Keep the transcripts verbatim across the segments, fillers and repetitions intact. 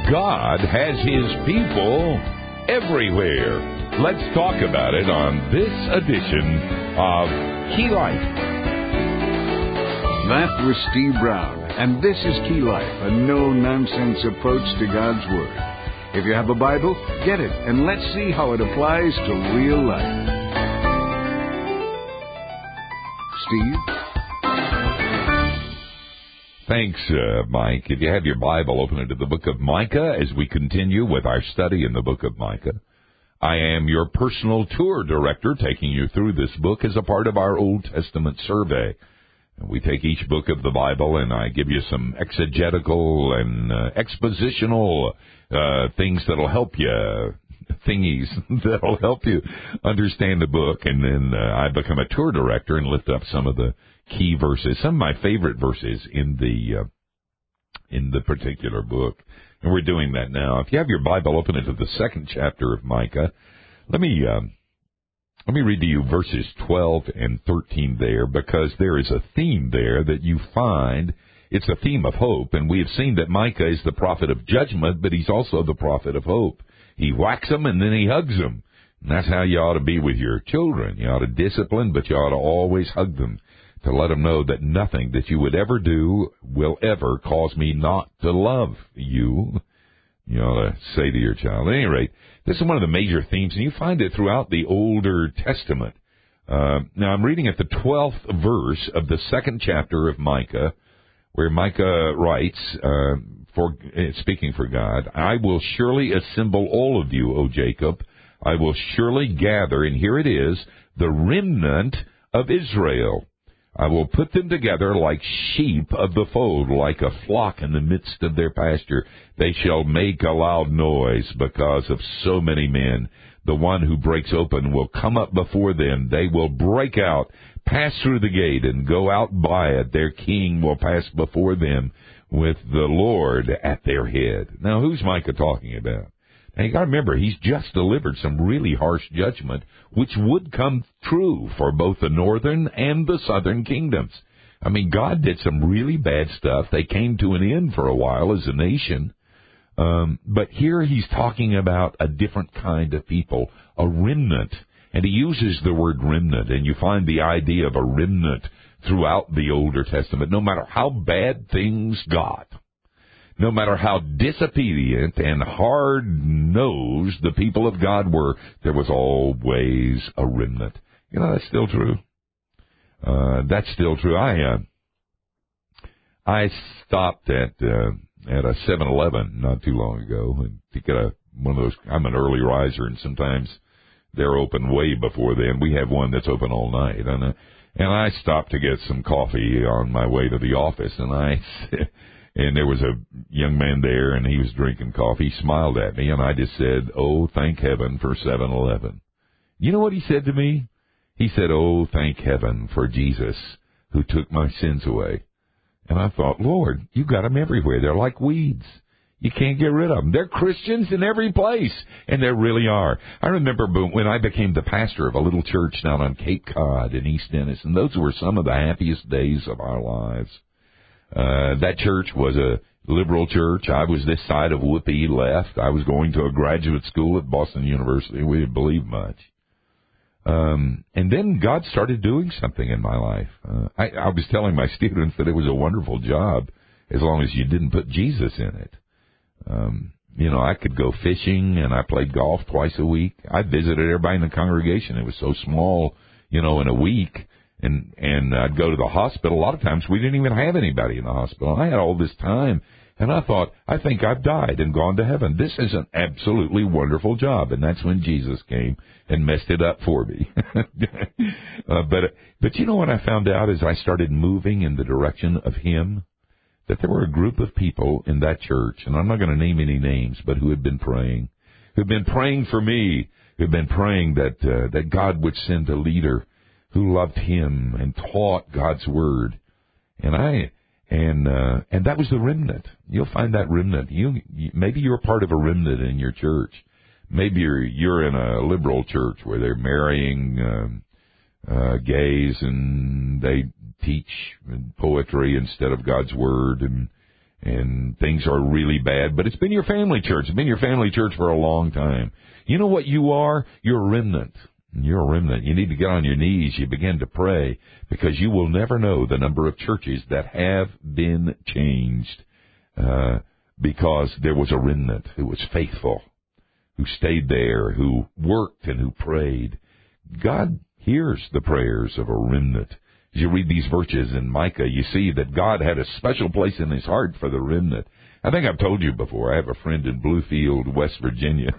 God has His people everywhere. Let's talk about it on this edition of Key Life. That was Steve Brown, and this is Key Life, a no-nonsense approach to God's Word. If you have a Bible, get it, and let's see how it applies to real life. Steve? Thanks, uh, Mike. If you have your Bible, open it to the book of Micah as we continue with our study in the book of Micah. I am your personal tour director, taking you through this book as a part of our Old Testament survey. We take each book of the Bible, and I give you some exegetical and uh, expositional uh, things that'll help you, thingies that'll help you understand the book. And then uh, I become a tour director and lift up some of the key verses, some of my favorite verses in the uh, in the particular book. And we're doing that now. If you have your Bible, open it to the second chapter of Micah. Let me um, let me read to you verses twelve and thirteen there, because there is a theme there that you find. It's a theme of hope, and we have seen that Micah is the prophet of judgment, but he's also the prophet of hope. He whacks them and then he hugs them. And that's how you ought to be with your children. You ought to discipline, but you ought to always hug them, to let them know that nothing that you would ever do will ever cause me not to love you. You ought to say to your child. At any rate, this is one of the major themes, and you find it throughout the Older Testament. Uh, now, I'm reading at the twelfth verse of the second chapter of Micah, where Micah writes, uh, for speaking for God, I will surely assemble all of you, O Jacob. I will surely gather, and here it is, the remnant of Israel. I will put them together like sheep of the fold, like a flock in the midst of their pasture. They shall make a loud noise because of so many men. The one who breaks open will come up before them. They will break out, pass through the gate, and go out by it. Their king will pass before them with the Lord at their head. Now, who's Micah talking about? Now, you got to remember, he's just delivered some really harsh judgment, which would come true for both the northern and the southern kingdoms. I mean, God did some really bad stuff. They came to an end for a while as a nation. Um, but here he's talking about a different kind of people, a remnant. And he uses the word remnant, and you find the idea of a remnant throughout the Older Testament, no matter how bad things got. No matter how disobedient and hard-nosed the people of God were, there was always a remnant. You know, that's still true. Uh, that's still true. I uh, I stopped at uh, at a seven eleven not too long ago and to get a one of those. I'm an early riser, and sometimes they're open way before then. We have one that's open all night, and uh, and I stopped to get some coffee on my way to the office, and I. And there was a young man there, and he was drinking coffee. He smiled at me, and I just said, oh, thank heaven for seven eleven. You know what he said to me? He said, oh, thank heaven for Jesus who took my sins away. And I thought, Lord, you got them everywhere. They're like weeds. You can't get rid of them. They're Christians in every place, and they really are. I remember when I became the pastor of a little church down on Cape Cod in East Dennis, and those were some of the happiest days of our lives. Uh, that church was a liberal church. I was this side of Whoopee left. I was going to a graduate school at Boston University. We didn't believe much. Um, and then God started doing something in my life. Uh, I, I was telling my students that it was a wonderful job as long as you didn't put Jesus in it. Um, you know, I could go fishing, and I played golf twice a week. I visited everybody in the congregation. It was so small, you know, in a week. And and I'd go to the hospital. A lot of times we didn't even have anybody in the hospital. I had all this time, and I thought, I think I've died and gone to heaven. This is an absolutely wonderful job. And that's when Jesus came and messed it up for me. uh, but but you know what I found out as I started moving in the direction of Him? That there were a group of people in that church, and I'm not going to name any names, but who had been praying, who had been praying for me, who had been praying that uh, that God would send a leader who loved Him and taught God's Word. And I, and, uh, and that was the remnant. You'll find that remnant. You, you, maybe you're part of a remnant in your church. Maybe you're, you're in a liberal church where they're marrying, um, uh, gays, and they teach poetry instead of God's Word. And, and things are really bad, but it's been your family church. It's been your family church for a long time. You know what you are? You're a remnant. You're a remnant. You need to get on your knees. You begin to pray, because you will never know the number of churches that have been changed uh, because there was a remnant who was faithful, who stayed there, who worked and who prayed. God hears the prayers of a remnant. As you read these verses in Micah, you see that God had a special place in his heart for the remnant. I think I've told you before, I have a friend in Bluefield, West Virginia.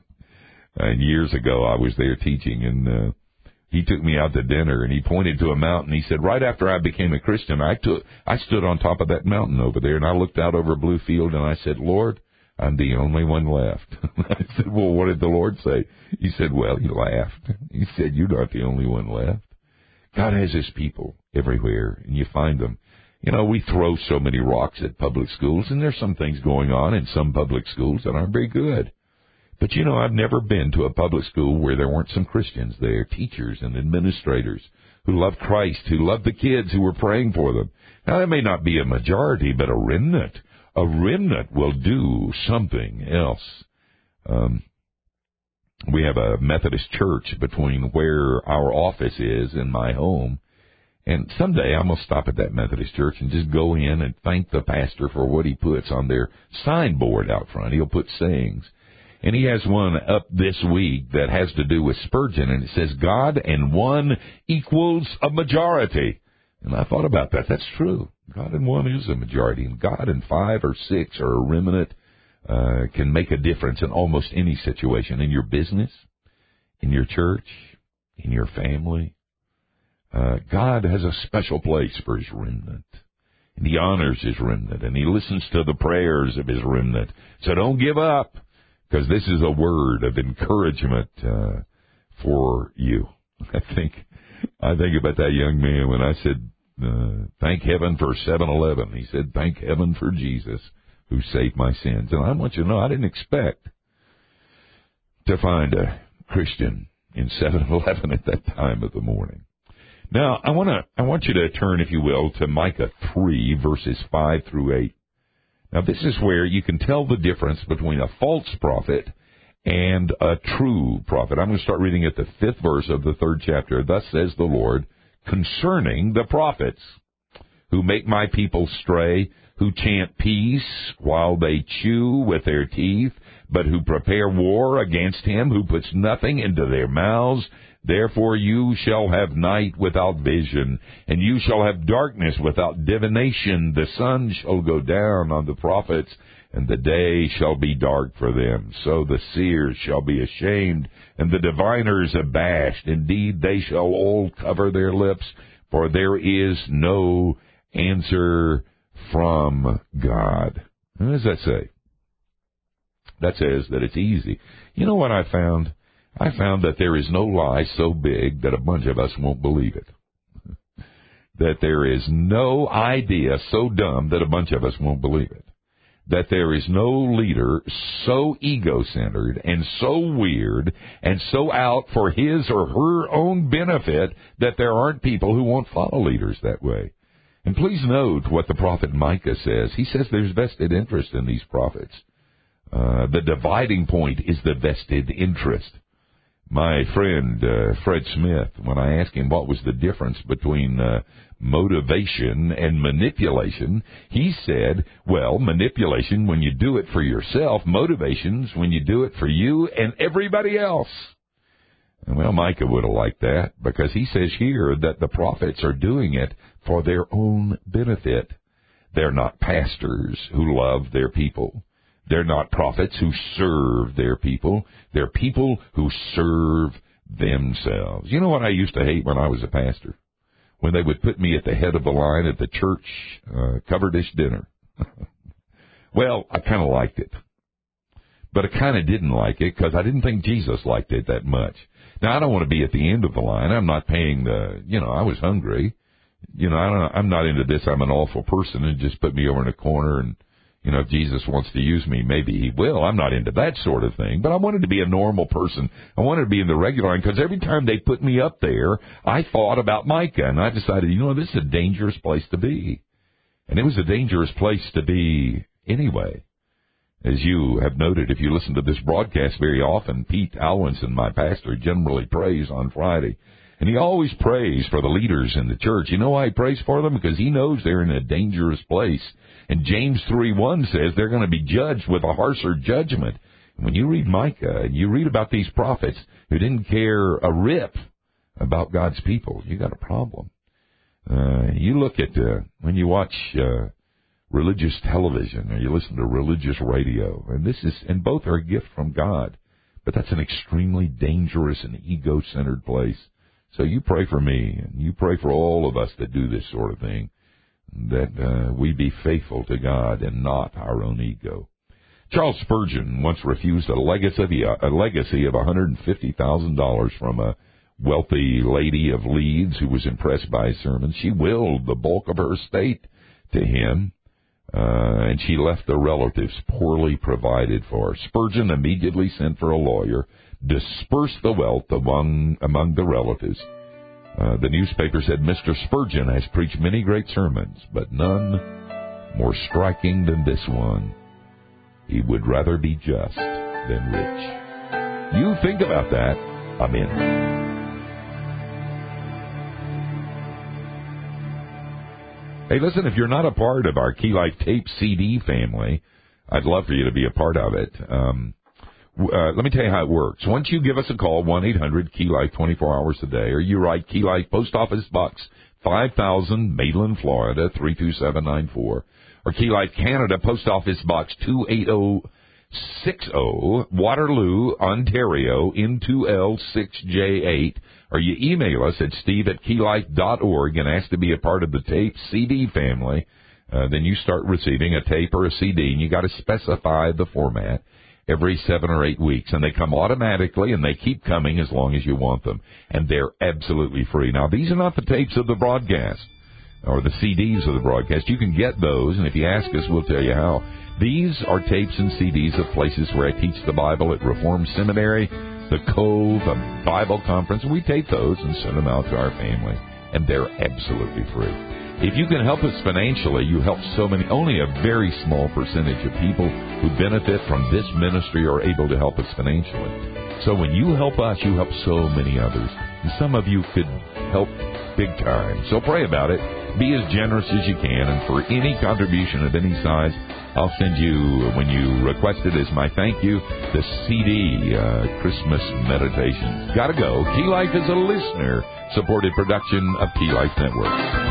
And years ago, I was there teaching, and uh, he took me out to dinner, and he pointed to a mountain. He said, right after I became a Christian, I took, I stood on top of that mountain over there, and I looked out over Bluefield, and I said, Lord, I'm the only one left. I said, well, what did the Lord say? He said, well, he laughed. He said, you're not the only one left. God has his people everywhere, and you find them. You know, we throw so many rocks at public schools, and there's some things going on in some public schools that aren't very good. But, you know, I've never been to a public school where there weren't some Christians there, teachers and administrators who love Christ, who love the kids, who were praying for them. Now, that may not be a majority, but a remnant. A remnant will do something else. Um, we have a Methodist church between where our office is and my home. And someday I'm going to stop at that Methodist church and just go in and thank the pastor for what he puts on their signboard out front. He'll put sayings. And he has one up this week that has to do with Spurgeon, and it says, God and one equals a majority. And I thought about that. That's true. God and one is a majority, and God and five or six or a remnant uh, can make a difference in almost any situation, in your business, in your church, in your family. Uh, God has a special place for his remnant, and he honors his remnant, and he listens to the prayers of his remnant. So don't give up, because this is a word of encouragement uh, for you. I think I think about that young man when I said, uh, thank heaven for seven eleven. He said, thank heaven for Jesus who saved my sins. And I want you to know, I didn't expect to find a Christian in seven eleven at that time of the morning. Now, I want to I want you to turn, if you will, to Micah three, verses five through eight. Now, this is where you can tell the difference between a false prophet and a true prophet. I'm going to start reading at the fifth verse of the third chapter. Thus says the Lord, concerning the prophets who make my people stray, who chant peace while they chew with their teeth, but who prepare war against him who puts nothing into their mouths. Therefore you shall have night without vision, and you shall have darkness without divination. The sun shall go down on the prophets, and the day shall be dark for them. So the seers shall be ashamed, and the diviners abashed. Indeed, they shall all cover their lips, for there is no answer from God. What does that say? That says that it's easy. You know what I found? I found that there is no lie so big that a bunch of us won't believe it. That there is no idea so dumb that a bunch of us won't believe it. That there is no leader so ego-centered and so weird and so out for his or her own benefit that there aren't people who won't follow leaders that way. And please note what the prophet Micah says. He says there's vested interest in these prophets. Uh, the dividing point is the vested interest. My friend uh, Fred Smith, when I asked him what was the difference between uh, motivation and manipulation, he said, well, manipulation when you do it for yourself, motivation's when you do it for you and everybody else. And well, Micah would have liked that, because he says here that the prophets are doing it for their own benefit. They're not pastors who love their people. They're not prophets who serve their people. They're people who serve themselves. You know what I used to hate when I was a pastor? When they would put me at the head of the line at the church uh, cover dish dinner. Well, I kind of liked it. But I kind of didn't like it because I didn't think Jesus liked it that much. Now, I don't want to be at the end of the line. I'm not paying the, you know, I was hungry. You know, I don't, I'm not into this. I'm an awful person, and just put me over in a corner and, you know, if Jesus wants to use me, maybe he will. I'm not into that sort of thing. But I wanted to be a normal person. I wanted to be in the regular line, because every time they put me up there, I thought about Micah, and I decided, you know, this is a dangerous place to be. And it was a dangerous place to be anyway. As you have noted, if you listen to this broadcast very often, Pete Alwinson, my pastor, generally prays on Friday. And he always prays for the leaders in the church. You know why he prays for them? Because he knows they're in a dangerous place. And James three one says they're going to be judged with a harsher judgment. And when you read Micah and you read about these prophets who didn't care a rip about God's people, you got a problem. Uh, you look at, uh, when you watch uh, religious television or you listen to religious radio, and this is, and both are a gift from God, but that's an extremely dangerous and ego-centered place. So you pray for me, and you pray for all of us that do this sort of thing, that uh, we be faithful to God and not our own ego. Charles Spurgeon once refused a legacy, a legacy of one hundred fifty thousand dollars from a wealthy lady of Leeds who was impressed by his sermons. She willed the bulk of her estate to him, uh, and she left the relatives poorly provided for. Spurgeon immediately sent for a lawyer, dispersed the wealth among among the relatives. Uh, the newspaper said, Mister Spurgeon has preached many great sermons, but none more striking than this one. He would rather be just than rich. You think about that. I'm in. Hey, listen, if you're not a part of our Key Life Tape C D family, I'd love for you to be a part of it. Um, uh, let me tell you how it works. Once you give us a call, one eight hundred Key Life, twenty-four hours a day, or you write Key Life, Post Office Box five thousand, Maitland, Florida, three two seven nine four, or Key Life Canada, Post Office Box two eight zero six zero, Waterloo, Ontario, N two L six J eight, or you email us at steve at keylife dot org and ask to be a part of the tape C D family. Uh, then you start receiving a tape or a C D, and you got to specify the format every seven or eight weeks, and they come automatically, and they keep coming as long as you want them, and they're absolutely free. Now, these are not the tapes of the broadcast or the C Ds of the broadcast. You can get those, and if you ask us, we'll tell you how. These are tapes and C Ds of places where I teach the Bible at Reformed Seminary, the Cove, a Bible conference. We tape those and send them out to our family, and they're absolutely free. If you can help us financially, you help so many. Only a very small percentage of people who benefit from this ministry are able to help us financially. So when you help us, you help so many others. And some of you could help big time. So pray about it. Be as generous as you can. And for any contribution of any size, I'll send you, when you request it as my thank you, the C D, uh, Christmas Meditations. Gotta go. Key Life is a listener-supported production of Key Life Network.